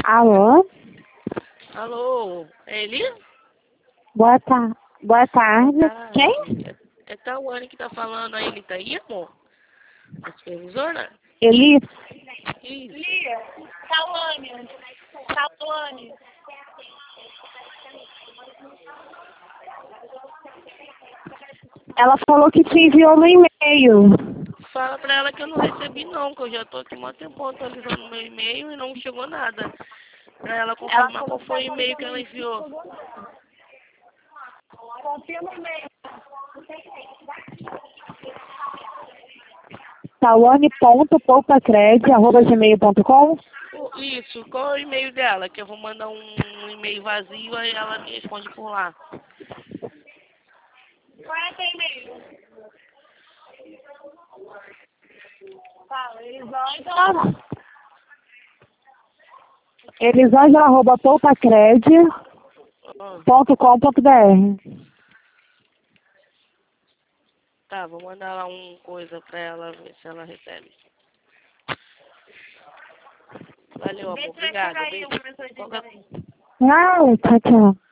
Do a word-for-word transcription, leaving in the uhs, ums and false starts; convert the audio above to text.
Alô? Alô, é Eli? Boa, ta Boa tarde. Tá. Quem? É, é Tawane que tá falando aí, ele tá aí, amor? A supervisora? Eli? Isso. Lia, Tawane, Tawane. Ela falou que te enviou no e-mail. Fala pra ela que eu não recebi não, que eu já tô aqui um tempo atualizando meu e-mail e não chegou nada. Pra ela confirmar qual foi o e-mail que ela enviou. Confirma o e-mail. tawane ponto poupacred arroba gmail ponto com. O- Isso, qual é o e-mail dela? Que eu vou mandar um e-mail vazio aí ela me responde por lá. Qual é teu e-mail? Fala, Elisângela. Elisângela arroba poupacred Ah, ponto com ponto br. tá, vou mandar lá um coisa pra ela ver se ela recebe. Valeu, Vê amor. se vai Obrigada. chegar aí Beijo. uma mensagem Qualquer também. Ah, tchau, tchau.